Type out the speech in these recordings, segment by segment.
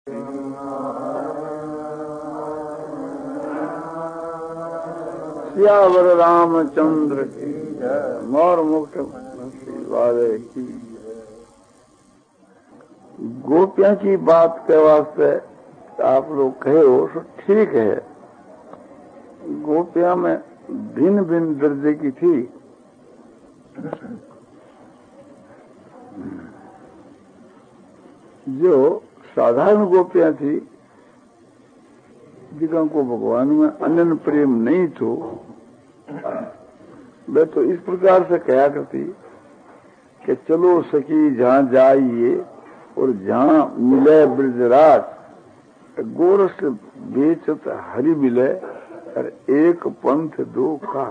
सियावर रामचंद्र की जय। मोर मुक्त वाले की। गोपियां की बात के वास्ते आप लोग कहे हो तो ठीक है। गोपियां में भिन्न भिन्न दर्जे की थी। जो साधारण गोपियां थी जिनको भगवान में अनन्य प्रेम नहीं थो, वे तो इस प्रकार से कहा करती कि चलो सखी जहां जाइए और जहां मिले ब्रजराज, गोरस बेचत हरि मिले और एक पंथ दो का।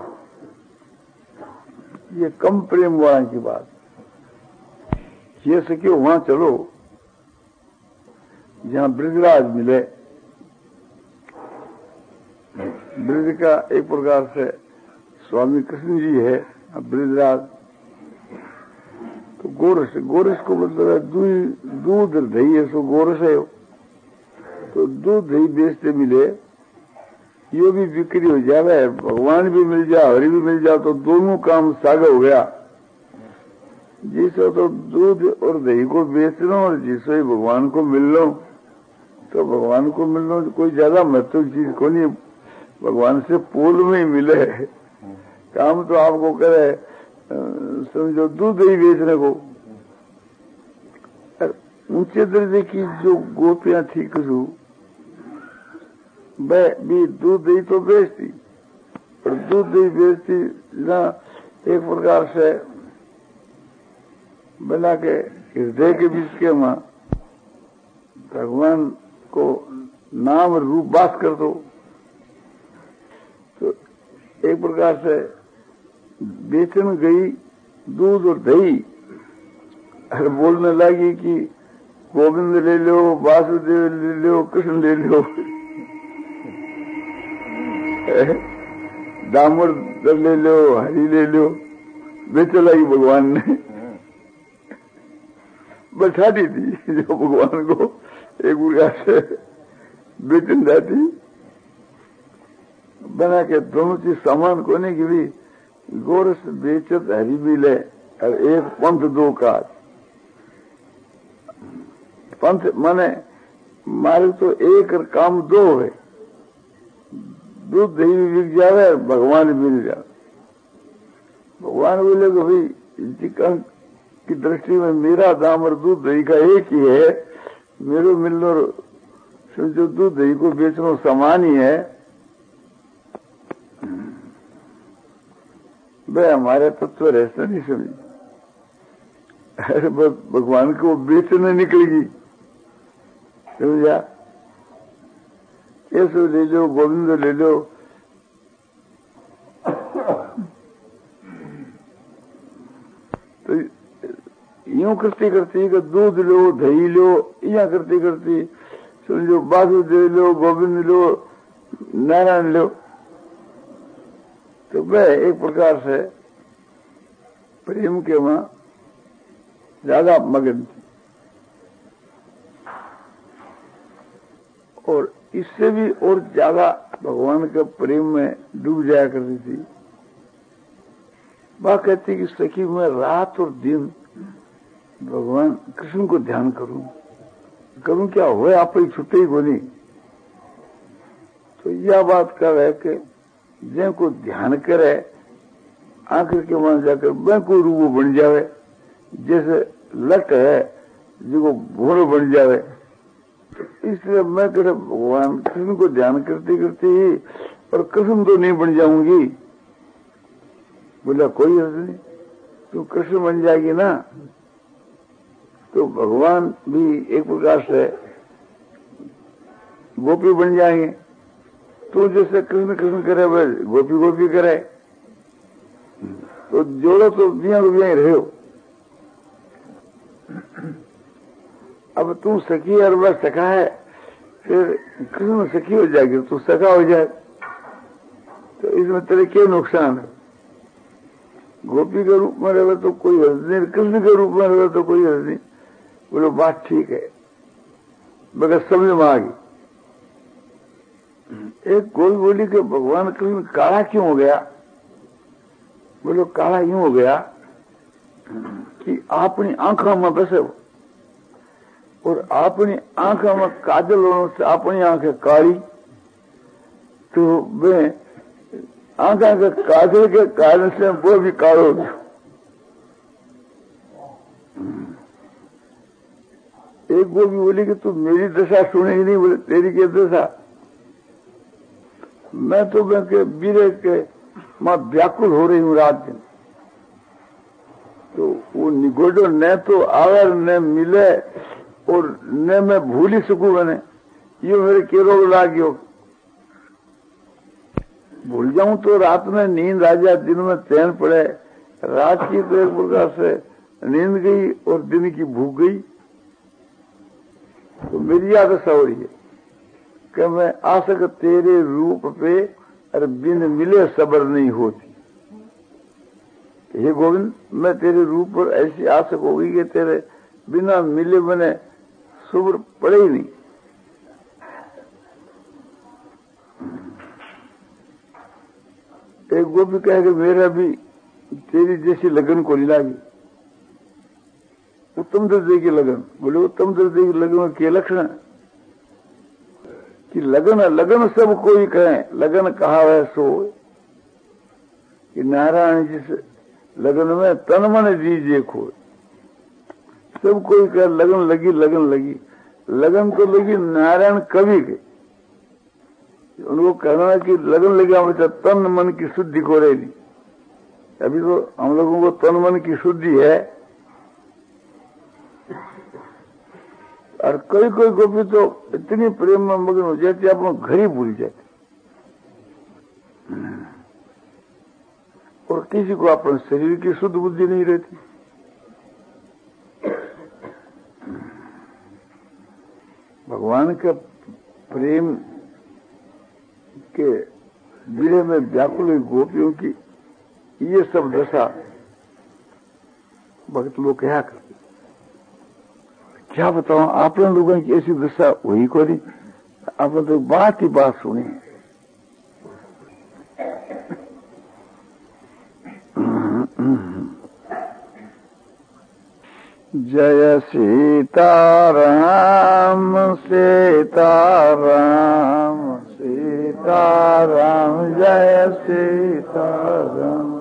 ये कम प्रेम वाला की बात। ये सखियो वहां चलो जहां ब्रजराज मिले। ब्रज का एक प्रकार से स्वामी कृष्ण जी है ब्रजराज। तो गोरस, गोरस को मतलब है दूध दही है, सो गोरस है। तो दूध दही बेचते मिले, ये भी बिक्री हो जाए, भगवान भी मिल जाए, हरि भी मिल जाए, तो दोनों काम सागा हो गया। जिससे तो दूध और दही को बेच लो और जिससे भगवान को मिल लो, तो भगवान को मिल लो कोई ज्यादा महत्व चीज को नहीं, भगवान से पूर्व में ही मिले। काम तो आपको करे समझो दूध दही बेचने को। ऊंचे दर्जे की जो गोपियां थी कसू, वह भी दूध दही तो बेचती, पर दूध दही बेचती ना एक प्रकार से बना के हृदय के बीच के वहां भगवान को नाम रूप बात कर दो। तो एक प्रकार से बेचन गई दूध और दही, और बोलने लगी कि गोविंद ले लो, वासुदेव ले लो, कृष्ण ले लो, दामोदर ले लो, हरि ले लो। बेचो लगी भगवान ने बैठा दी थी जो भगवान को एक प्रकार से बेचन जाती बना के दोनों चीज समान कोने की भी। गोरस बेचत हरि मिले और एक पंथ दो काज। पंथ माने मारे तो एक काम दो है, दूध दही भी बिक जावे और भगवान भी मिल जावे। भगवान बोले कि भाई चिकन की दृष्टि में मेरा दाम और दूध दही का एक ही है, मेरे मिलना समझो दूध दही को बेचना समान ही है। वह हमारे तत्व रहते नहीं समझी। अरे भगवान को बेचने निकलेगी, समझा? ऐसे ले लो, गोविंद ले लो। तो यूं करती करती कि दूध लो, दही लो, या करती करती समझो वासुदेव लो, गोविंद लो, नारायण लो। तो वह एक प्रकार से प्रेम के वहां ज्यादा मगन थी, और इससे भी और ज्यादा भगवान के प्रेम में डूब जाया करती थी। वह कहती कि सखी मैं रात और दिन भगवान कृष्ण को ध्यान करूं क्या हुए, आप ही छुट्टे ही को नहीं। तो यह बात कर है कि जिनको ध्यान करे आखिर के वहां जाकर वह कोई रूप बन जावे, जैसे लट है जिसको भोर बन जावे। तो इसलिए मैं कहते भगवान कृष्ण को ध्यान करते करते ही और कृष्ण तो नहीं बन जाऊंगी। बोला कोई अर्थ नहीं, तू कृष्ण बन जाएगी ना तो भगवान भी एक प्रकार से गोपी बन जाएंगे। तो जैसे कृष्ण कृष्ण करे वह गोपी गोपी करे, तो जोड़ो तो बिया बिया ही रहे हो। अब तू सखी और वह सखा है, फिर कृष्ण सखी हो जाएगी, तू सखा हो जाए, तो इसमें तेरे क्या नुकसान है? गोपी के रूप में रहे तो कोई हर्ज नहीं, कृष्ण के रूप में रहे तो कोई हर्ज नहीं। बोलो बात ठीक है। मगर समझ में आ गई। एक गोल बोली कि भगवान कृष्ण काला क्यों हो गया? बोलो काला यूं हो गया कि अपनी आंखों में बसे और अपनी आंखों में काजल होने से अपनी आंखें काली, तो वे आंखों के काजल के कारण से वो भी कालो हो गया। एक वो भी बोली कि तू मेरी दशा सुनेगी नहीं। बोले तेरी क्या दशा? मैं तो मैं के बीरे के मां व्याकुल हो रही हूं रात दिन। तो वो निगोडो न तो आवर न मिले और न मैं भूल ही सकूं। मैंने ये मेरे के रोग लागियो, भूल जाऊं तो रात में नींद आ जाए, दिन में चैन पड़े। रात की तो एक प्रकार से नींद गई और दिन की भूख गई। तो मेरी आदत हो रही है कि मैं आसक तेरे रूप पे अरे बिन मिले सबर नहीं होती। हे गोविंद, मैं तेरे रूप पर ऐसी आसक हो गई कि तेरे बिना मिले मैंने सब्र पड़े ही नहीं। एक गोपी कहे कि मेरा भी तेरी जैसी लगन को नहीं लागी। उत्तम दर्जे की लगन। बोले उत्तम दर्जे की लगन में क्या लक्षण है? कि लगन लगन सब कोई कहे, लगन कहा है सो कि नारायण जिस लगन में तन मन दीजिए खोए। सब कोई कहे लगन लगी, लगन लगी। लगन तो लगी नारायण कवि के। उनको कहना है कि लगन लगी हमेशा तन मन की शुद्धि को रहेगी। अभी तो हम लोगों को तन मन की शुद्धि है। और कोई कोई गोपी तो इतनी प्रेम में मग्न हो जाती है अपना घर ही भूल जाते और किसी को अपने शरीर की शुद्ध बुद्धि नहीं रहती। भगवान के प्रेम के विरह में व्याकुल गोपियों की ये सब दशा भक्त लोग क्या करते। क्या बताऊं, आप लोगों की ऐसी दशा हुई को नहीं। आपने तो बात ही बात सुनी। जय सीताराम सीताराम सीताराम जय सीताराम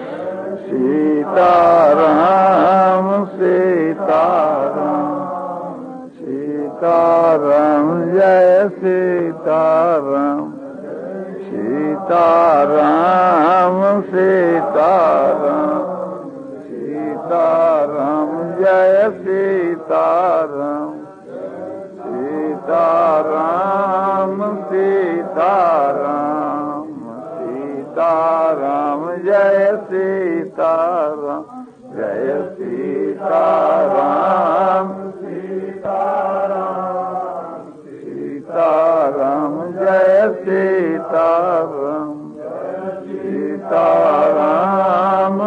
सीताराम सीताराम सीताराम जय सीताराम सीताराम सीताराम सीताराम जय सीताराम सीताराम सीताराम सीताराम जय सीताराम जय सीताराम सीताराम सीताराम जय सीताराम सीताराम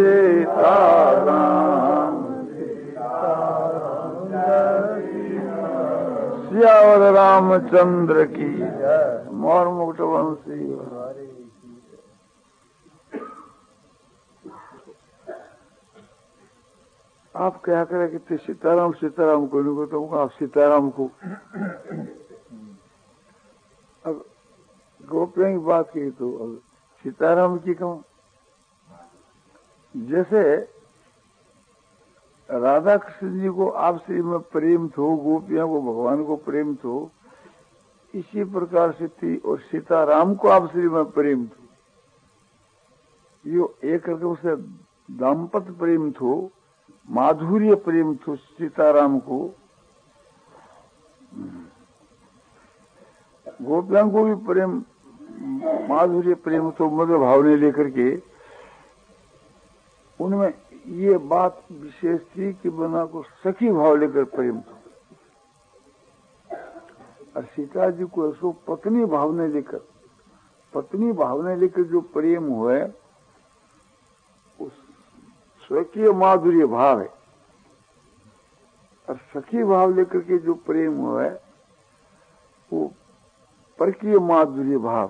सीताराम सियावर रामचंद्र की मोर मुकुट वंशी। आप क्या करें कि सीताराम सीताराम को नहीं को, तो आप सीताराम को। अब गोपियों की बात की तो अब सीताराम की कहूं। जैसे राधा कृष्ण जी को आपसी में प्रेम थो, गोपियों को भगवान को प्रेम थो, इसी प्रकार से थी। और सीताराम को आपसी में प्रेम थो। यो एक रकम से दाम्पत्य प्रेम थो, माधुर्य प्रेम थो सीताराम को। गोपियों को भी प्रेम माधुर्य प्रेम तो मधुर भावने लेकर के उनमें ये बात विशेष थी कि बना को सखी भाव लेकर प्रेम था। और सीता जी को ऐसो पत्नी भावने लेकर जो प्रेम हुए उस स्वकीय माधुर्य भाव है। और सखी भाव लेकर के जो प्रेम हुआ है परकीय माधुर्य भाव।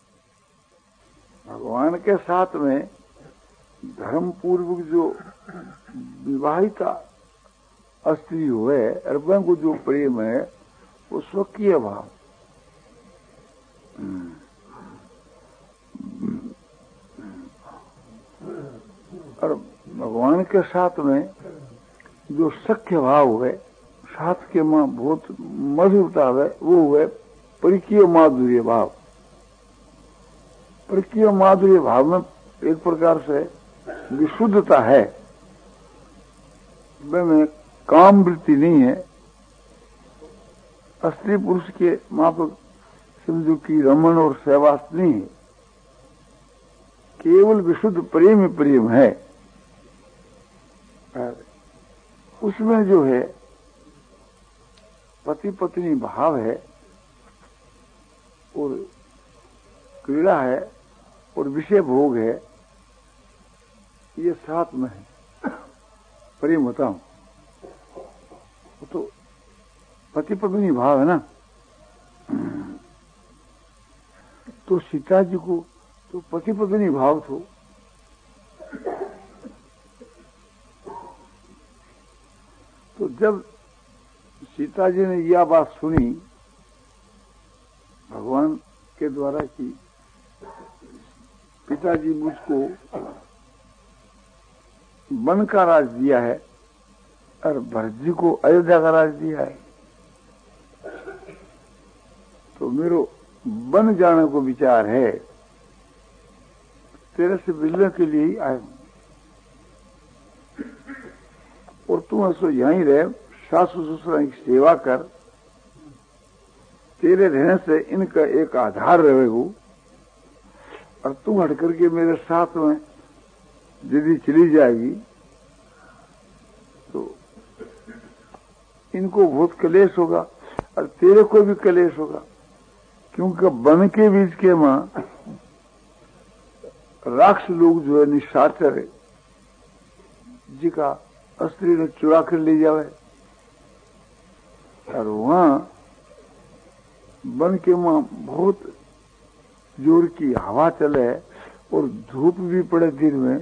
भगवान के साथ में धर्म पूर्वक जो विवाहिता स्त्री हुए अर्बन को जो प्रेम है वो स्वकीय भाव। और भगवान के साथ में जो सख्य भाव है, साथ के मां बहुत मधुरता है, वो हुए परकीय माधुर्य भाव। परकीय माधुर्य भाव में एक प्रकार से विशुद्धता है, में काम वृत्ति नहीं है। स्त्री पुरुष के माफक समझो की रमन और सहवास नहीं है, केवल विशुद्ध प्रेम ही प्रेम है। उसमें जो है पति पत्नी भाव है और क्रीड़ा है और विषय भोग है, ये साथ में है। प्रेम होता हूं वो तो पति पत्नी भाव है ना। तो सीता जी को तो पति पत्नी भाव थो। तो जब सीता जी ने यह बात सुनी भगवान के द्वारा कि पिताजी मुझको वन का राज दिया है और भरत जी को अयोध्या का राज दिया है, तो मेरो वन जाने को विचार है, तेरे से मिलने के लिए ही आए और तू ऐसो यहीं रहे, सासू ससुरा की सेवा कर, तेरे रहने से इनका एक आधार रहेगा और तू हट करके मेरे साथ में यदि चली जाएगी तो इनको बहुत कलेश होगा और तेरे को भी कलेश होगा, क्योंकि वन के बीच के मां राक्षस लोग जो है निशाचर है, जिका स्त्री ने चुरा कर ले जावे और वहां वन के मां बहुत जोर की हवा चले और धूप भी पड़े दिन में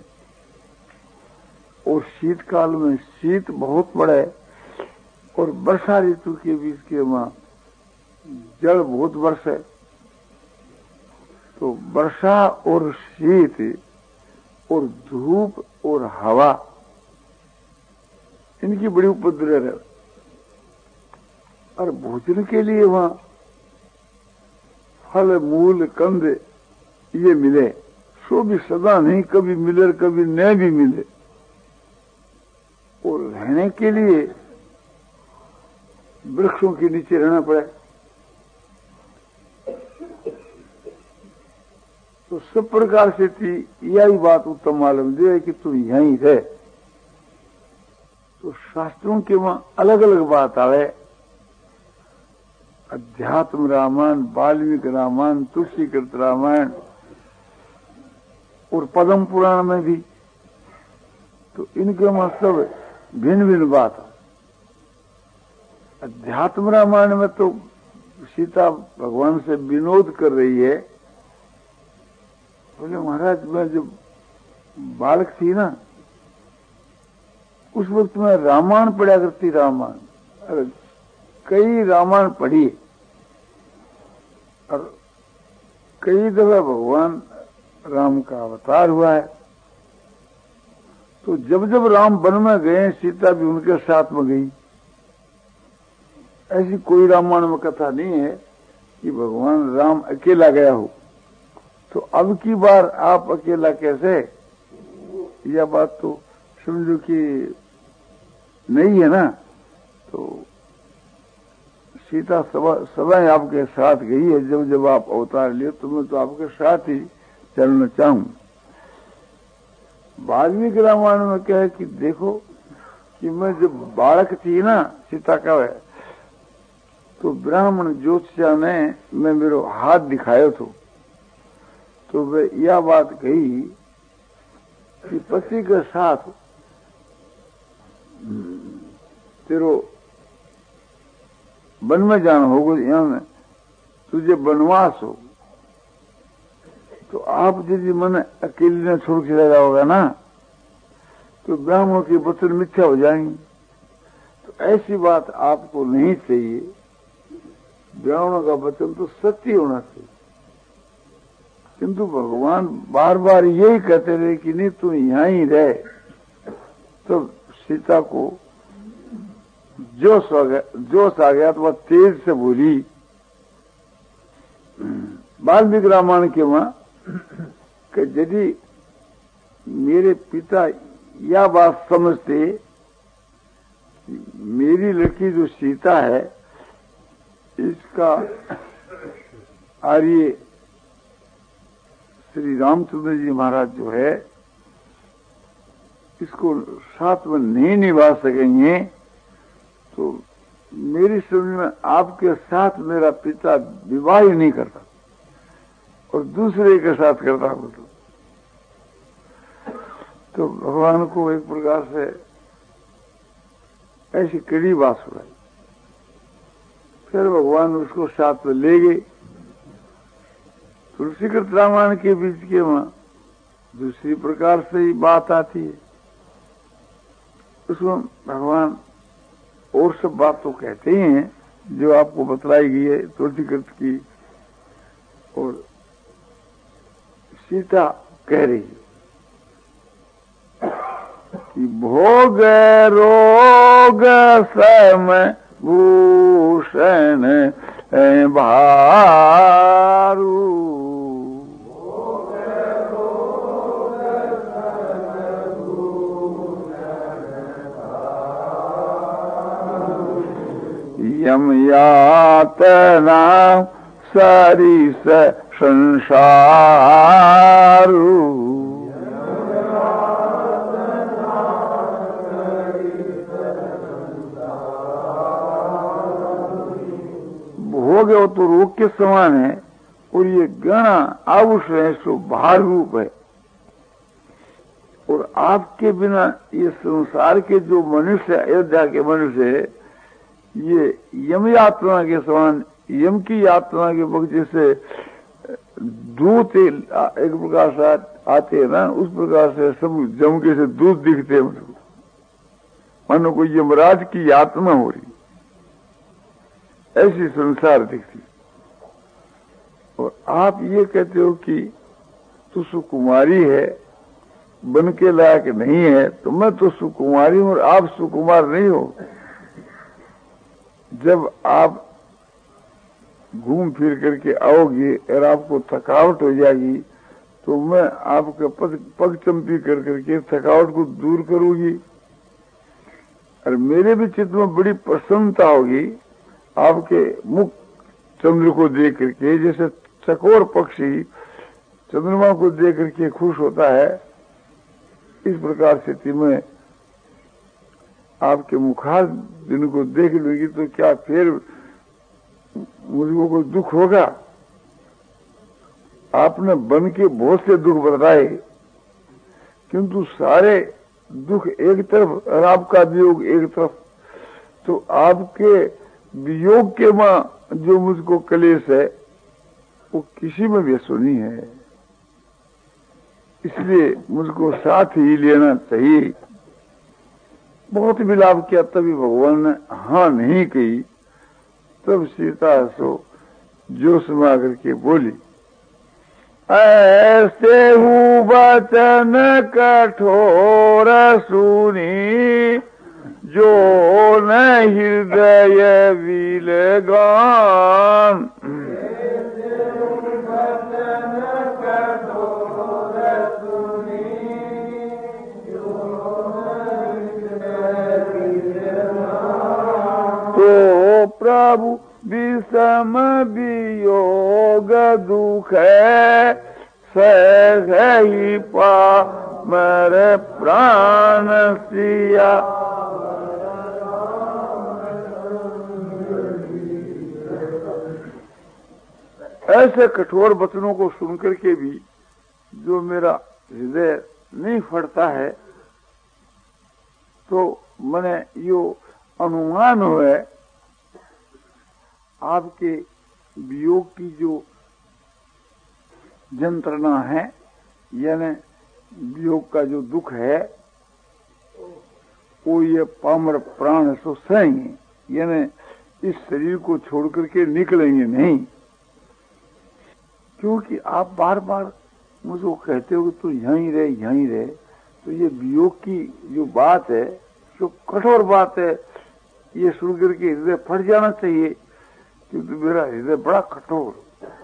और शीतकाल में शीत बहुत पड़े और वर्षा ऋतु के बीच के मां जल बहुत बरसे, तो वर्षा और शीत और धूप और हवा इनकी बड़ी उपद्रव है। और भोजन के लिए वहां फल मूल कंद ये मिले, सो भी सदा नहीं, कभी मिले कभी न भी मिले। और रहने के लिए वृक्षों के नीचे रहना पड़े, तो सब प्रकार से थी यही बात उत्तम मालूम दे कि तू यहीं रहे। तो शास्त्रों के वहां अलग अलग बात आवे, अध्यात्म रामायण, वाल्मीकि रामायण, तुलसीकृत रामायण और पद्म पुराण में भी, तो इनके वहां सब भिन्न भिन्न बात है। अध्यात्म रामायण में तो सीता भगवान से विनोद कर रही है, बोले महाराज मैं जब बालक थी ना उस वक्त में रामायण पढ़ा करती, रामायण, अरे कई रामायण पढ़ी और कई दफा भगवान राम का अवतार हुआ है। तो जब जब राम वन में गए सीता भी उनके साथ में गई। ऐसी कोई रामायण में कथा नहीं है कि भगवान राम अकेला गया हो। तो अब की बार आप अकेला कैसे, यह बात तो समझो कि नहीं है ना। तो सीता सदा आपके साथ गई है, जब जब आप अवतार लिए तो मैं तो आपके साथ ही चलना चाहूं। वाल्मीकि रामायण में क्या है कि देखो कि मैं जब बालक थी ना, सीता का है, तो ब्राह्मण ज्योतिषा ने मैं मेरे हाथ दिखायो तो वे यह बात कही कि पति के साथ तेरो वन में जाना होगा, यहाँ में तुझे मुझे वनवास हो, तो आप यदि मन अकेले न छोड़ के लगा होगा ना, तो ब्राह्मणों के वचन मिथ्या हो जाएंगे। तो ऐसी बात आपको नहीं चाहिए। ब्राह्मणों का वचन तो सत्य होना चाहिए। किंतु भगवान बार बार यही कहते रहे कि नहीं तू यहां ही रहे। तो सीता को जोश आ गया तो वह तेज से बोली। वाल्मीकि रामायण के वहां कि यदि मेरे पिता यह बात समझते, मेरी लड़की जो सीता है इसका आर्य श्री रामचंद्र जी महाराज जो है इसको साथ में नहीं निभा सकेंगे, तो मेरी समझ में आपके साथ मेरा पिता विवाह ही नहीं करता और दूसरे के साथ करता हो। तो भगवान को एक प्रकार से ऐसी कड़ी बात सुनाई। फिर भगवान उसको साथ में ले गए। तुलसीकृत रामायण के बीच के वहां दूसरी प्रकार से ही बात आती है। उसमें भगवान और सब बात तो कहते ही हैं जो आपको बतलाई गई है तुलसीकृत की, और सीता कह रही है कि भोग रोग समय भूषण भारू, यम यातना सरिस संसारू, भोग हो तो रोग के समान है और ये गणा आभूषण है सो भार रूप है। और आपके बिना ये संसार के जो मनुष्य, अयोध्या के मनुष्य है, ये यम यात्रा के समान, यम की यात्रा के वक्त जैसे दूध एक प्रकार से आते हैं ना, उस प्रकार से सब जम के से दूध दिखते हैं मुझको, मानो कोई यमराज की यात्रा हो रही, ऐसी संसार दिखती। और आप ये कहते हो कि तू सुकुमारी है, बन के लायक नहीं है, तो मैं तो सुकुमारी हूं और आप सुकुमार नहीं हो। जब आप घूम फिर करके आओगे और आपको थकावट हो जाएगी, तो मैं आपके पग चंपी कर करके थकावट को दूर करूंगी। और मेरे भी चित्त में बड़ी प्रसन्नता होगी आपके मुख चंद्र को देख करके, जैसे चकोर पक्षी चंद्रमा को देख करके खुश होता है, इस प्रकार स्थिति में आपके मुखार जिनको देख लूंगी तो क्या फिर मुझको कोई दुख होगा? आपने बन के बहुत से दुख बताए, किंतु सारे दुख एक तरफ और आपका वियोग एक तरफ। तो आपके वियोग के मां जो मुझको कलेश है वो किसी में भी सुनी है, इसलिए मुझको साथ ही लेना चाहिए। बहुत विलाप किया, तभी भगवान ने हाँ नहीं कही। तब सीता सो जोश में आकर के बोली, ऐसे हूँ वचन कठोर सुनी, जो न हृदय विलगान। तो प्रभु विषम वियोग दुख है, सही पा मेरे प्राण सिया। ऐसे कठोर वचनों को सुनकर के भी जो मेरा हृदय नहीं फटता है, तो मैंने यो अनुमान हुए आपके वियोग की जो यंत्रणा है, यानी वियोग का जो दुख है, वो ये पामर प्राण सो सहेंगे, यानी इस शरीर को छोड़ करके निकलेंगे नहीं। क्योंकि आप बार बार मुझको कहते हो कि तू यहीं रहे यहीं रहे, तो ये वियोग की जो बात है, जो कठोर बात है, ये सुन करके हृदय फट जाना चाहिए, क्योंकि मेरा हृदय बड़ा कठोर।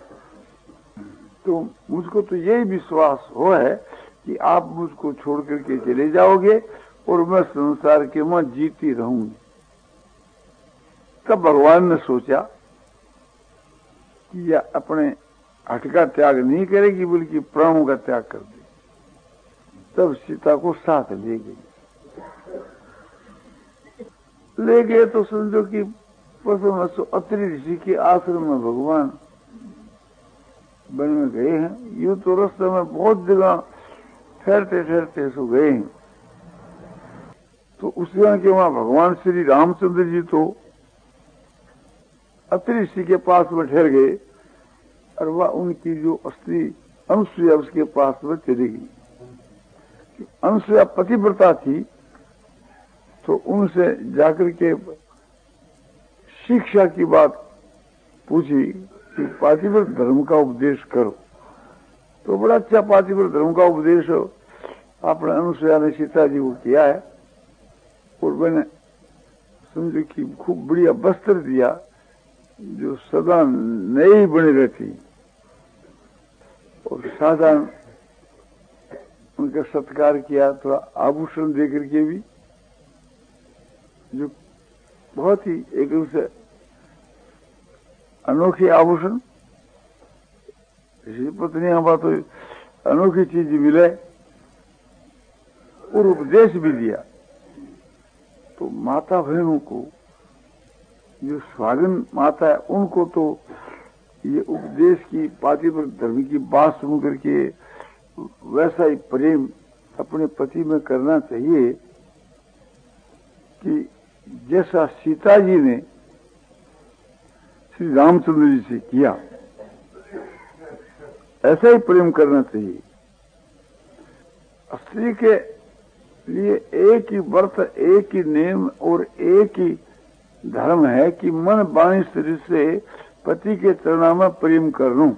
तो मुझको तो यही विश्वास हो है कि आप मुझको छोड़ करके चले जाओगे और मैं संसार के में जीती रहूंगी। तब भगवान ने सोचा कि यह अपने हठ का त्याग नहीं करेगी, बल्कि प्राणों का त्याग कर दे। तब सीता को साथ ले गई। ले गए तो समझो कि अत्रि ऋषि के आश्रम में भगवान वन में गए हैं। यूं तो रास्ते में बहुत जगह ठहरते ठहरते सो गए हैं। तो उस जगह के वहां भगवान श्री रामचंद्र जी तो अत्रि ऋषि के पास में ठहर गए, और वह उनकी जो स्त्री अनुसुईया उसके पास में चली गई। अनुसुईया पतिव्रता थी, तो उनसे जाकर के शिक्षा की बात पूछी कि पातिव्रत धर्म का उपदेश करो। तो बड़ा अच्छा पातिव्रत धर्म का उपदेश आपने अनुसुईया ने सीता जी को किया है। और मैंने समझो कि खूब बढ़िया वस्त्र दिया जो सदा नई बनी रहती, और साधारण उनका सत्कार किया, थोड़ा आभूषण देकर के भी, जो बहुत ही एक रूप से अनोखे आभूषण। इसी पत्नी हमारा तो अनोखी चीज मिले, और उपदेश भी दिया। तो माता बहनों को, जो स्वागन माता है, उनको तो ये उपदेश की पातिव्रत धर्म की बात सुन करके वैसा ही प्रेम अपने पति में करना चाहिए कि जैसा सीता जी ने श्री रामचंद्र जी से किया, ऐसा ही प्रेम करना चाहिए। स्त्री के लिए एक ही व्रत, एक ही नियम और एक ही धर्म है कि मन वाणी शरीर से पति के चरणों में प्रेम कर लूं,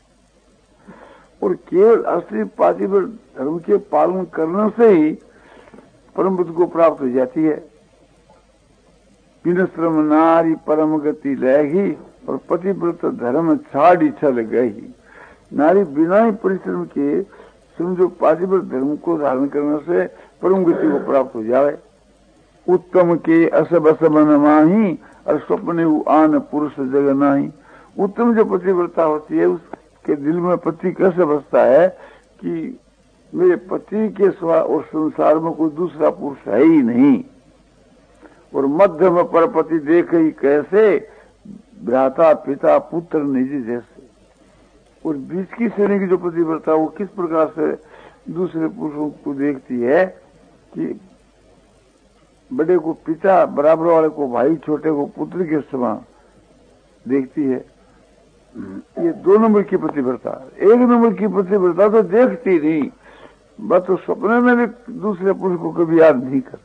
और केवल स्त्री पातिव्रत धर्म के पालन करने से ही परम पद को प्राप्त हो जाती है। विनश्रम नारी परम गति लगी, और पतिव्रत धर्म छाड़ी छल गई। नारी बिना ही परिश्रम के समझो पातिव्रत धर्म को धारण करने से परम गति को प्राप्त हो जाए। उत्तम के असब असबन माही, और स्वप्ने आन पुरुष जग नाही। उत्तम जो पतिव्रता होती है, उसके दिल में पति कैसे बसता है कि मेरे पति के सिवा और संसार में कोई दूसरा पुरुष है ही नहीं। और मध्य में परपति देख ही कैसे, भ्राता पिता पुत्र निजी जैसे। और बीच की श्रेणी की जो पतिव्रता, वो किस प्रकार से दूसरे पुरुषों को देखती है कि बड़े को पिता, बराबर वाले को भाई, छोटे को पुत्र के समान देखती है। ये 2 नंबर की पतिव्रता। 1 नंबर की पतिव्रता तो देखती नहीं, बस तो सपने में भी दूसरे पुरुष को कभी याद नहीं करती।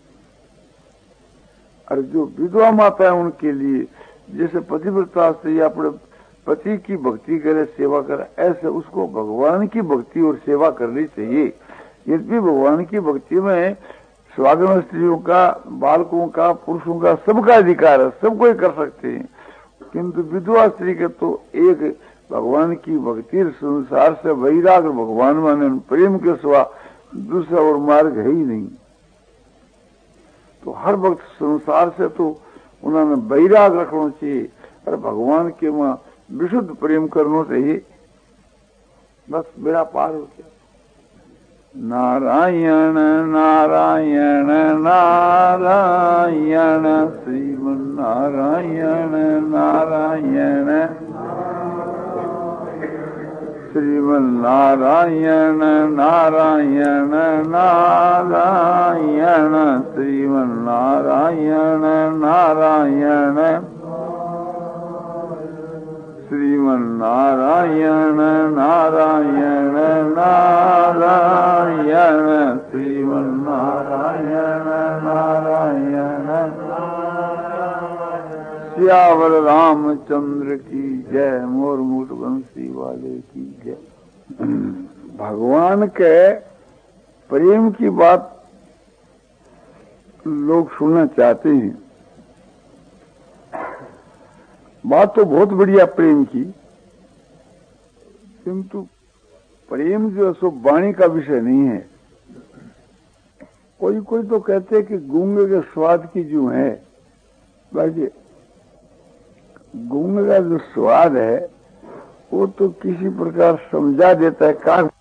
और जो विधवा माता है, उनके लिए जैसे पतिव्रता से अपने पति की भक्ति करे, सेवा करे, ऐसे उसको भगवान की भक्ति और सेवा करनी चाहिए। यद्यपि भगवान की भक्ति में स्वागन स्त्रियों का, बालकों का, पुरुषों का सबका अधिकार है, सब कोई कर सकते हैं, किंतु विधवा स्त्री के तो एक भगवान की भक्ति, संसार से वैराग्य भगवान माने प्रेम के सिवा दूसरा और मार्ग है ही नहीं। तो हर वक्त संसार से तो उन्होंने वैराग रखना चाहिए, और भगवान के वहां विशुद्ध प्रेम करना चाहिए। बस बेड़ा पार हो गया। नारायण नारायण नारायण श्रीमन नारायण नारायण श्रीमन नारायण नारायण नारायण श्रीमन नारायण नारायण श्रीमन नारायण नारायण नारायण श्रीमन नारायण नारायण सियावर रामचंद्र की जय। मोर मुकुट बंसी वाले की जय। भगवान के प्रेम की बात लोग सुनना चाहते हैं। बात तो बहुत बढ़िया प्रेम की, किंतु प्रेम जो सो वाणी का विषय नहीं है। कोई कोई तो कहते हैं कि गूंगे के स्वाद की जो है, बाकी गूंगे का जो स्वाद है वो तो किसी प्रकार समझा देता है।